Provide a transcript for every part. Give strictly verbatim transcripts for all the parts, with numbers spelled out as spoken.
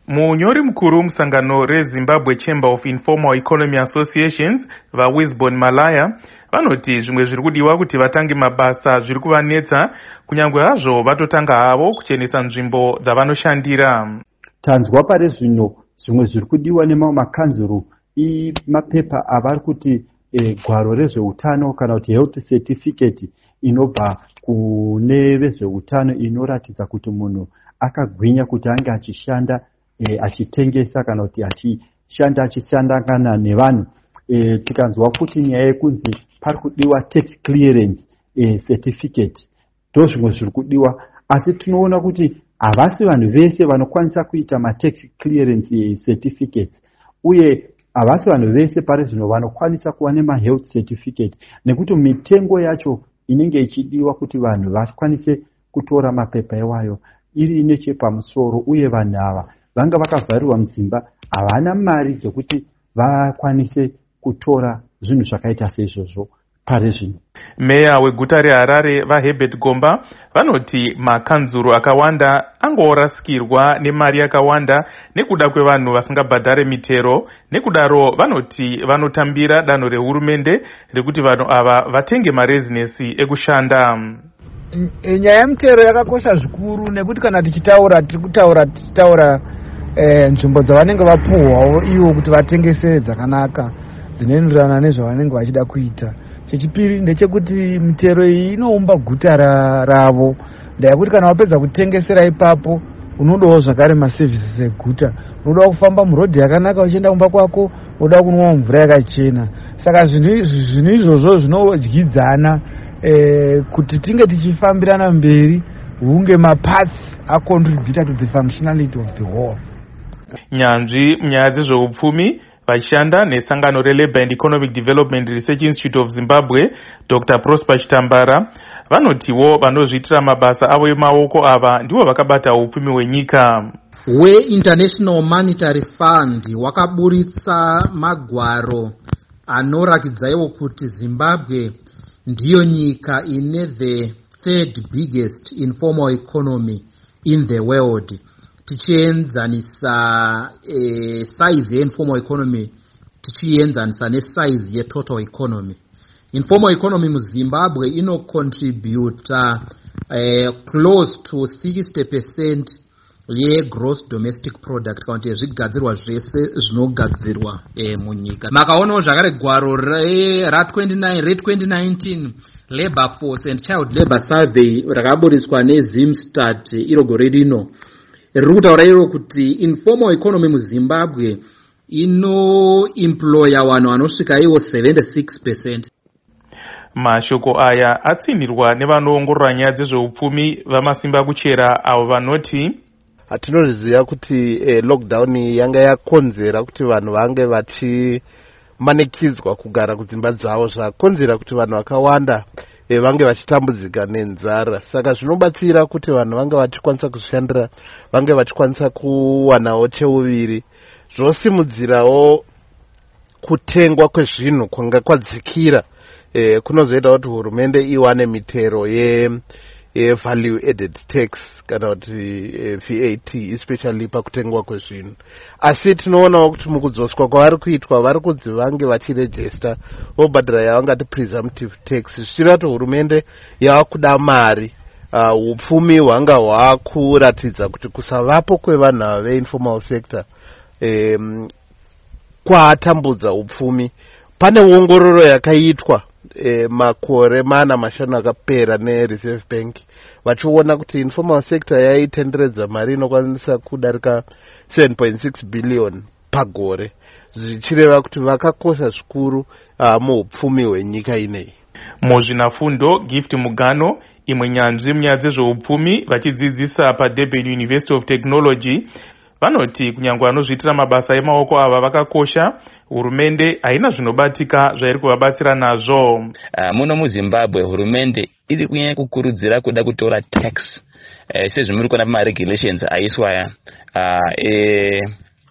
Munyori mukuru musangano reZimbabwe Chamber of Informal Economy Associations vaWisbon Malaya vanoti zvimwe zviri kudiwa kuti vatange mabasa zviri kuvanetsa kunyangwe hazvo vatotanga havo kuchenesa nzvimbo dzavanoshandira. Tanzwa pare zvino zvimwe zviri kudiwa nemamwe makanzuru imapepa avari kuti e, gwaro rezveutano kana kuti health certificate inobva kune vezveutano inoratidza kuti munhu akagwinya kuti ange achishanda e, achitengesa kana kuti achishanda achishandangana nevanhu. E, tikanzwa kuti nyaya yekunzi pari kudiwa tax clearance e, certificate ndo zvimwe zviri kudiwa, asi tinoona kuti havasi vanhu vese vanokwanisa kuita matax clearance e, certificates, uye havasi vanhu vese pari zvino vanokwanisa kuva nemahealth certificate nekuti mitengo yacho inenge ichidiwa kuti vanhu vakwanise kutora mapepa iwayo iri nechepamusoro, uye vanhu ava vanga vakavharirwa mudzimba havana mari dzekuti vakwanise kutora zvinhu zvakaita seizvozvo pari zvino. Meya weguta reHarare vaHerbert Gomba vanoti makanzuru akawanda angorasikirwa nemari yakawanda nekuda kwevanhu vasingabhadhare mitero, nekudaro vanoti vanotambira danho rehurumende rekuti vanhu ava vatenge marezinesi ekushanda. Nyaya yemitero yakakosha zvikuru nekuti kana tichitaura tiri kutaura tichitaura eh, nzvimbo dzavanenge vapuhwawo ivo kuti vatengese dzakanaka dzinoenderana nezvavanenge vachida kuita. Chechipiri ndechekuti mitero iyi inoumba guta ra, ravo ndayekuti kana wapedza kutengesera ipapo unodawo zvakare maservices eguta, unoda kufamba murodhi yakanaka uchienda kumba kwako, unoda kunwa mvura yakachena. Saka zvinhu izvozvo zvinodyidzana eh, kuti tinge tichifambirana mberi hunge maparts acontributor to the functionality of the whole. Nyanzvi munyaya dzezveupfumi vachishanda nesangano reLabour and Economic Development Research Institute of Zimbabwe Doctor Prosper Chitambara vanotiwo vanozviitira mabasa avo emaoko ava ndivo vakabata upfumi hwenyika. We-International Monetary Fund wakaburitsa magwaro anoratidzawo kuti Zimbabwe ndiyo nyika ine the third biggest informal economy in the world. Tichienzanisa e, size ye-informal economy tichienzanisa ne-size ye-total economy. Informal economy mu Zimbabwe ino contribute uh, close to sixty percent ye gross domestic product kana kuti zvigadzirwa zvese zvinogadzirwa e, munyika. Makaonawo zvakare gwaro ra twenty nineteen Labor Force and Child Labor Survey rakaburiswa neZimstat iro gore rino riri kutaura iro kuti informal economy mu Zimbabwe ino employa vanhu vanosvika ivo seventy-six percent. Mashoko aya atsinirwa nevanoongorora nyaya dzezveupfumi vamasimba kuchera avo vanoti hatinoziva kuti eh, lockdown yanga yakonzera kuti vanhu vange vachimanikidzwa kugara kudzimba dzavo, zvakonzera kuti vanhu vakawanda E, vange vachitambudzika nenzara. Saka zvinobatsira kuti vanhu vange vachikwanisa kuzvishandira, vange vachikwanisa kuwanawo cheuviri, zvosimudzirawo kutengwa kwezvinhu kwanga kwadzikira. E, kunozoita kuti hurumende iwane mitero ye, ye value added tax kana kuti e, V A T especially pakutengwa kwezvinhu. Asi tinoonawo kuti mukudzoswa kwavari kuitwa vari kunzi vange vachiregister vobhadhara yavangati presumptive tax, zvichira kuti hurumende yavakuda mari. Uh, upfumi hwanga hwakuratidza kuti kusavapo kwevanhu ava veinformal sector um, kwatambudza upfumi. Pane ongororo yakaitwa E, makore mana mashanu akapera neReserve Bank vachiona kuti informal sector yaitenderedza mari inokwanisa kudarika seven point six billion pagore, zvichireva kuti vakakosha zvikuru uh, muupfumi hwenyika ineyi. Muzvinafundo Gift Mugano imwe nyanzvi munyaya dzezveupfumi vachidzidzisa paDurban University of Technology vanoti kunyangwe vanozviitira mabasa emaoko ava vakakosha, hurumende haina zvinobatika zvairi kuvabatsira nazvo. Uh, muno muZimbabwe hurumende iri kunyanya kukurudzira kuda kutora tax uh, sezvo muri kuona pamaregulations aiswa uh, e,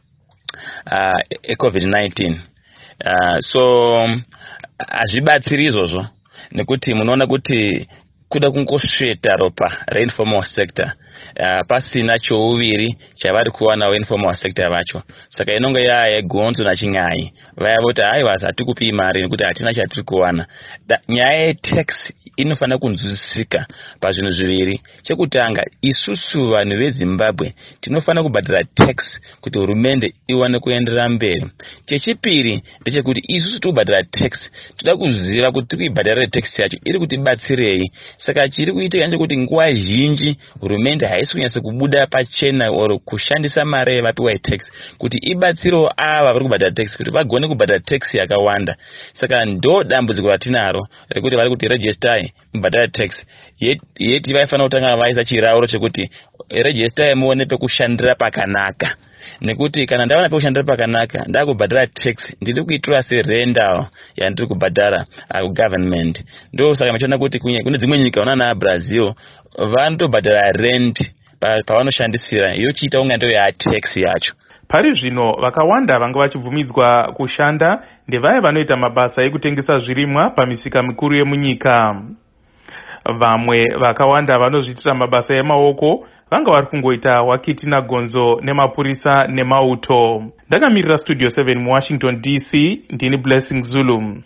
uh, e COVID nineteen. Uh, so hazvibatsiri izvozvo nekuti munoona kuti kuda kungosveta ropa reinformal sector uh, pasina chouviri chavari kuwana informal sector vacho. Saka inonge yaya gonzo nachin'ai vaya voti aiwa hatikupi mari nekuti hatina chatiri kuwana. Nyaya yetax inofanira kunzwisisika pazvinhu zviviri. Chekutanga, isusu vanhu veZimbabwe tinofanira kubhadhara tax kuti hurumende iwane kuenderera mberi. Chechipiri ndechekuti isusu tobhadhara tax toda kuziva kuti tikuibhadharira tax yacho iri kutibatsirei. Saka chiri kuitika ndechekuti nguva zhinji hurumende haisi kunyatsa kubuda pachena oro kushandisa mari yevapiwa tax kuti ibatsirewo ava vari kubhadhara tax kuti vagone kubhadhara tax yakawanda. Saka ndo dambudziko ratinaro rekuti vari kuti register mbhadhara tax yeti vaifanira kutanga vaisa chirauro chekuti register muone pekushandira pakanaka, nekuti kana ndaona pekushandira pakanaka ndakubhadhara tax ndiri kuitora serenda yandiri kubhadhara kugovernment. Ndo saka machiona kuti kune dzimwe nyika unaana Brazil vanotobhadhara rent pavanoshandisira yochiita kunge ndo yatax yacho. Pari zvino vakawanda vanga vachibvumidzwa kushanda ndevaya vanoita mabasa ekutengesa zvirimwa pamisika mikuru yemunyika. Vamwe vakawanda vanozviitira mabasa emaoko vanga vari kungoita wakiti nagonzo nemapurisa nemauto. Ndakamirira Studio seven muWashington D C, ndini Blessing Zulu.